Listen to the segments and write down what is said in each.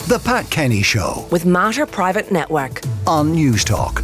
The Pat Kenny Show with Mater Private Network on News Talk.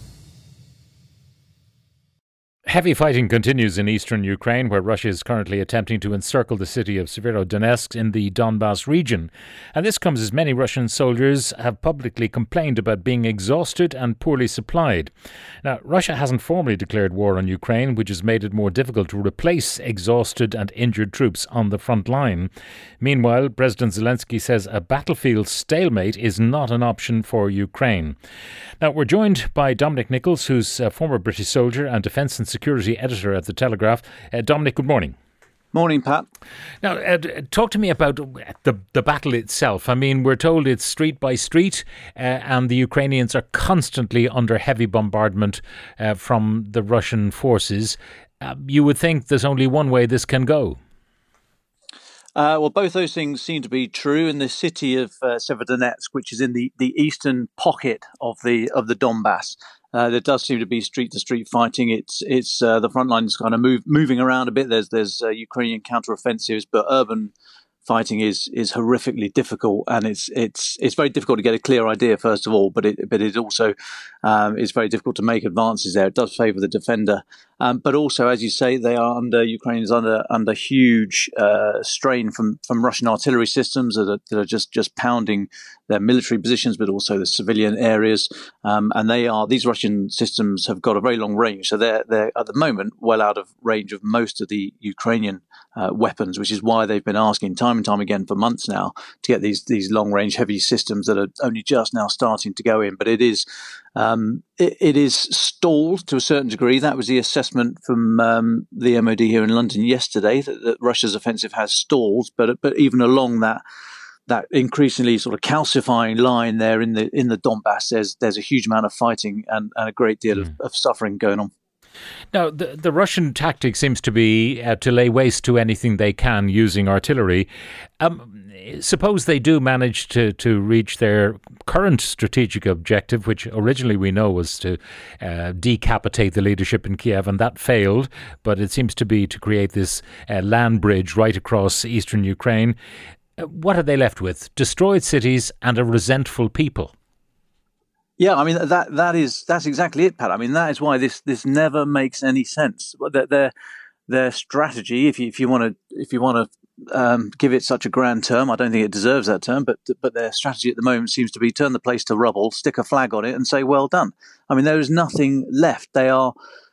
Heavy fighting continues in eastern Ukraine, where Russia is currently attempting to encircle the city of Severodonetsk in the Donbas region. And this comes as many Russian soldiers have publicly complained about being exhausted and poorly supplied. Now, Russia hasn't formally declared war on Ukraine, which has made it more difficult to replace exhausted and injured troops on the front line. Meanwhile, President Zelensky says a battlefield stalemate is not an option for Ukraine. Now, we're joined by Dominic Nicholls, who's a former British soldier and defence and security editor at The Telegraph. Dominic, good morning. Morning, Pat. Now, talk to me about the battle itself. I mean, we're told it's street by street, and the Ukrainians are constantly under heavy bombardment from the Russian forces. You would think there's only one way this can go. Well, both those things seem to be true in the city of Severodonetsk, which is in the eastern pocket of the Donbass. There does seem to be street-to-street fighting. It's the front line is kind of moving around a bit. There's Ukrainian counteroffensives, but urban fighting is horrifically difficult, and it's very difficult to get a clear idea first of all. But it also is very difficult to make advances there. It does favour the defender, but also, as you say, Ukrainians under huge strain from Russian artillery systems that are just pounding their military positions, but also the civilian areas. And these Russian systems have got a very long range, so they're at the moment well out of range of most of the Ukrainian weapons, which is why they've been asking time and time again for months now to get these long range heavy systems that are only just now starting to go in. But it is stalled to a certain degree. That was the assessment from the MOD here in London yesterday, that Russia's offensive has stalled. But even along that increasingly sort of calcifying line there in the Donbass, there's a huge amount of fighting and a great deal of suffering going on. Now, the Russian tactic seems to be to lay waste to anything they can using artillery. Suppose they do manage to reach their current strategic objective, which originally we know was to decapitate the leadership in Kiev, and that failed, but it seems to be to create this land bridge right across eastern Ukraine. What are they left with? Destroyed cities and a resentful people. Yeah, I mean that's exactly it, Pat. I mean that is why this never makes any sense. Their strategy, if you want to give it such a grand term, I don't think it deserves that term, but their strategy at the moment seems to be turn the place to rubble, stick a flag on it, and say well done. I mean there is nothing left. They are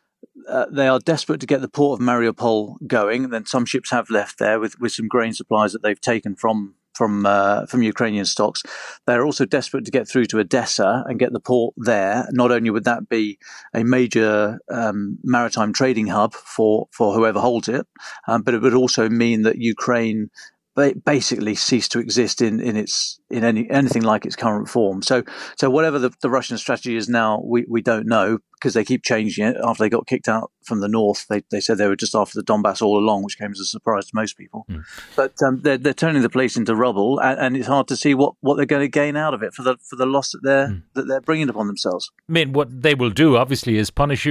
desperate to get the port of Mariupol going. And then some ships have left there with some grain supplies that they've taken from Ukrainian stocks. They're also desperate to get through to Odessa and get the port there. Not only would that be a major maritime trading hub for whoever holds it, but it would also mean that Ukraine basically cease to exist in anything like its current form. So whatever the Russian strategy is now, we don't know, because they keep changing it. After they got kicked out from the north, they said they were just after the Donbass all along, which came as a surprise to most people. But they're turning the place into rubble, and it's hard to see what they're going to gain out of it for the loss that they're bringing upon themselves. I mean, what they will do obviously is punish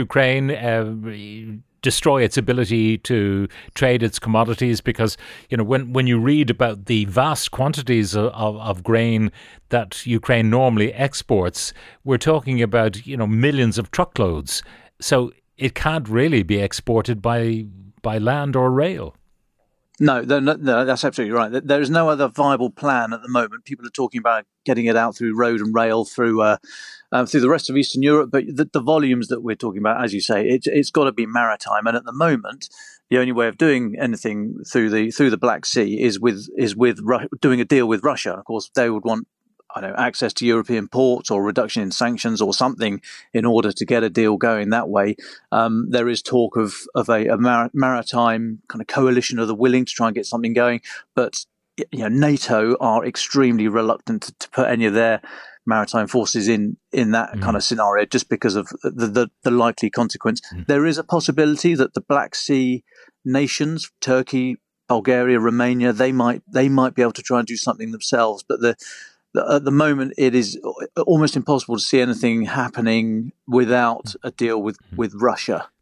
Ukraine. Destroy its ability to trade its commodities, because when you read about the vast quantities of grain that Ukraine normally exports, we're talking about millions of truckloads. So it can't really be exported by land or rail. No, that's absolutely right. There is no other viable plan at the moment. People are talking about getting it out through road and rail through the rest of Eastern Europe, but the volumes that we're talking about, as you say, it's got to be maritime. And at the moment, the only way of doing anything through the Black Sea is with doing a deal with Russia. Of course, they would want access to European ports or reduction in sanctions or something in order to get a deal going that way. There is talk of a maritime kind of coalition of the willing to try and get something going, but NATO are extremely reluctant to put any of their maritime forces in that kind of scenario, just because of the likely consequence. There is a possibility that the Black Sea nations, Turkey, Bulgaria, Romania, they might be able to try and do something themselves, but at the moment, it is almost impossible to see anything happening without a deal with Russia.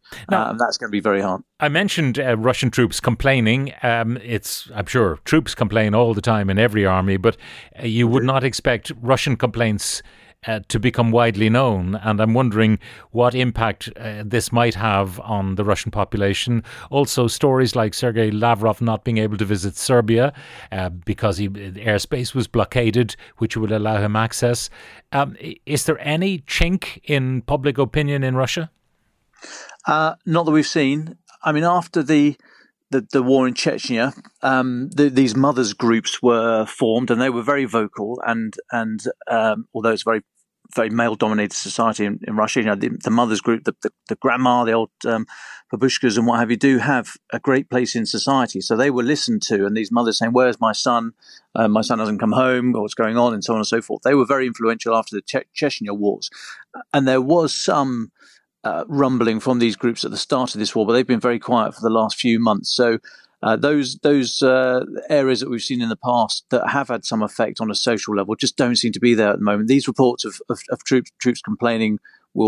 Now, and that's going to be very hard. I mentioned Russian troops complaining. I'm sure troops complain all the time in every army, but you would not expect Russian complaints to become widely known. And I'm wondering what impact this might have on the Russian population. Also, stories like Sergei Lavrov not being able to visit Serbia because airspace was blockaded, which would allow him access. Is there any chink in public opinion in Russia? Not that we've seen. I mean, after the war in Chechnya, these mothers groups were formed, and they were very vocal. And although it's a very very male dominated society in Russia, the mothers group, the grandma, the old babushkas and what have you, do have a great place in society. So they were listened to, and these mothers saying, "Where's my son? My son hasn't come home. What's going on?" and so on and so forth. They were very influential after the Chechnya wars, and there was some rumbling from these groups at the start of this war, but they've been very quiet for the last few months. So those areas that we've seen in the past that have had some effect on a social level just don't seem to be there at the moment. These reports of troops complaining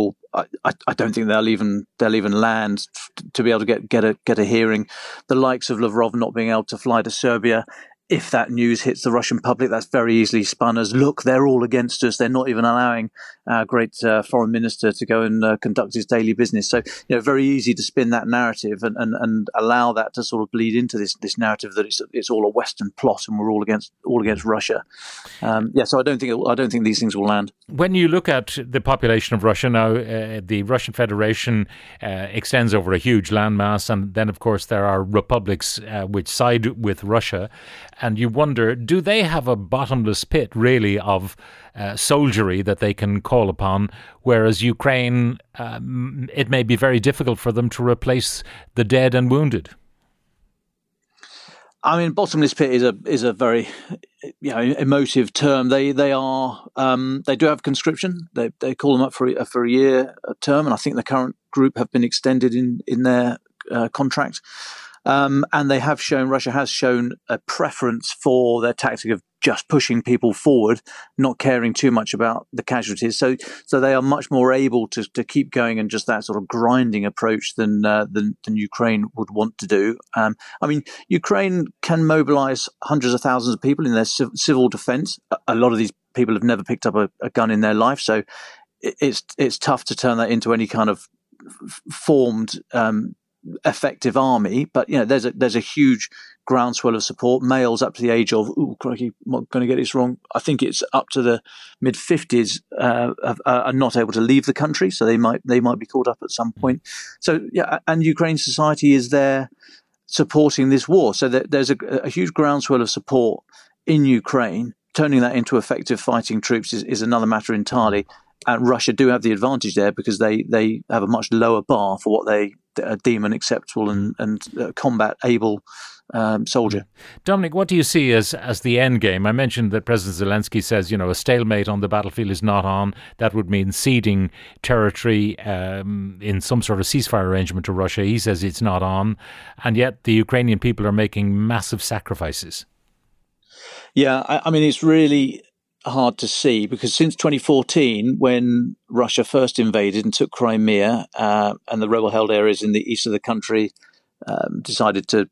I don't think they'll even land to be able to get a hearing. The likes of Lavrov not being able to fly to Serbia. If that news hits the Russian public, that's very easily spun as, look, they're all against us. They're not even allowing our great foreign minister to go and conduct his daily business. So, very easy to spin that narrative and allow that to sort of bleed into this narrative that it's all a Western plot and we're all against Russia. So I don't think these things will land. When you look at the population of Russia now, the Russian Federation extends over a huge landmass, and then of course there are republics which side with Russia. And you wonder, do they have a bottomless pit, really, of soldiery that they can call upon, whereas Ukraine, it may be very difficult for them to replace the dead and wounded? I mean, bottomless pit is a very emotive term. They do have conscription. They call them up for a year term, and I think the current group have been extended in their contract. And Russia has shown a preference for their tactic of just pushing people forward, not caring too much about the casualties. So they are much more able to keep going in just that sort of grinding approach than Ukraine would want to do. Ukraine can mobilize hundreds of thousands of people in their civil defense. A lot of these people have never picked up a gun in their life, so it's tough to turn that into any kind of formed effective army, but there's a huge groundswell of support. Males up to the age of, crikey, I'm not going to get this wrong, I think it's up to the mid-50s are not able to leave the country, so they might be called up at some point. So and Ukraine society is there supporting this war, so there's a huge groundswell of support in Ukraine. Turning that into effective fighting troops is another matter entirely. And Russia do have the advantage there because they have a much lower bar for what they deem an acceptable and combat able soldier. Dominic, what do you see as the end game? I mentioned that President Zelensky says, a stalemate on the battlefield is not on. That would mean ceding territory in some sort of ceasefire arrangement to Russia. He says it's not on. And yet the Ukrainian people are making massive sacrifices. Yeah, I mean, it's really hard to see because since 2014, when Russia first invaded and took Crimea and the rebel-held areas in the east of the country, decided to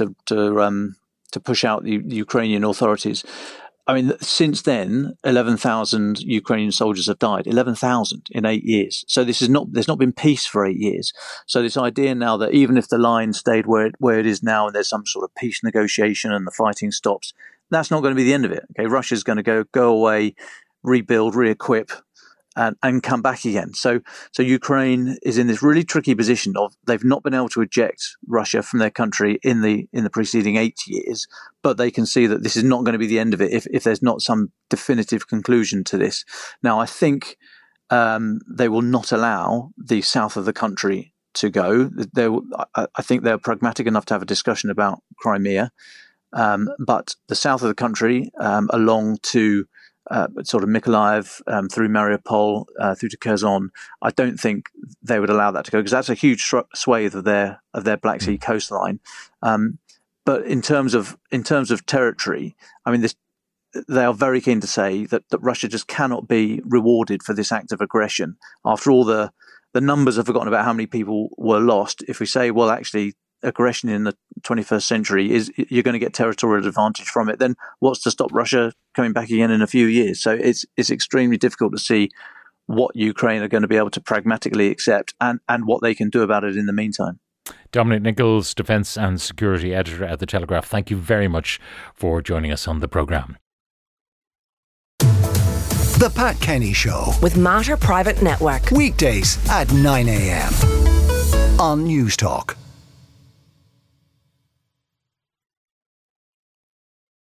push out the Ukrainian authorities. I mean, since then, 11,000 Ukrainian soldiers have died. 11,000 in 8 years. So there's not been peace for 8 years. So this idea now that even if the line stayed where it is now, and there's some sort of peace negotiation and the fighting stops, that's not going to be the end of it. Okay, Russia's going to go away, rebuild, re-equip, and come back again. So Ukraine is in this really tricky position of they've not been able to eject Russia from their country in the preceding 8 years, but they can see that this is not going to be the end of it if there's not some definitive conclusion to this. Now, I think they will not allow the south of the country to go. I think they're pragmatic enough to have a discussion about Crimea. But the south of the country, along to sort of Mykolaiv, through Mariupol, through to Kherson, I don't think they would allow that to go because that's a huge swathe of their Black Sea coastline. But in terms of territory, I mean, they are very keen to say that Russia just cannot be rewarded for this act of aggression after all the the numbers have forgotten about how many people were lost. If we say, well, actually, aggression in the 21st century is you're going to get territorial advantage from it, then what's to stop Russia coming back again in a few years? So it's extremely difficult to see what Ukraine are going to be able to pragmatically accept and what they can do about it in the meantime. Dominic Nicholls, Defence and Security Editor at The Telegraph, thank you very much for joining us on the programme. The Pat Kenny Show with Mater Private Network. Weekdays at 9 a.m. on News Talk.